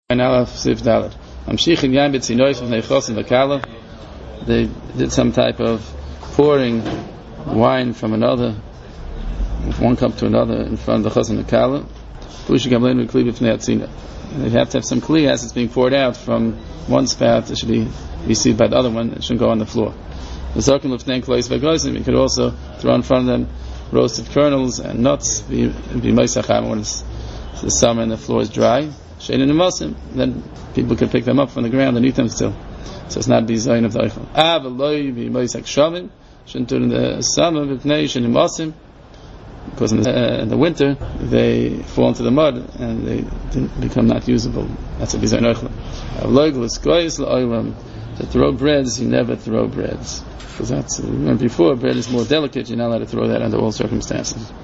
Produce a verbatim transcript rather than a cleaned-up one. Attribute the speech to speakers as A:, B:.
A: They did some type of pouring wine from another, from one cup to another, in front of the chos and the kala. They have to have some kli as it's being poured out from one spout. It should be received by the other one. It shouldn't go on the floor. You could also throw in front of them roasted kernels and nuts. When it's the summer and the floor is dry, then people can pick them up from the ground and eat them still. So it's not design of the eichel. Shouldn't do it in the summer because in the, uh, in the winter they fall into the mud and they become not usable. That's a design eichel. To throw breads, you never throw breads because that's, remember before, bread is more delicate. You're not allowed to throw that under all circumstances.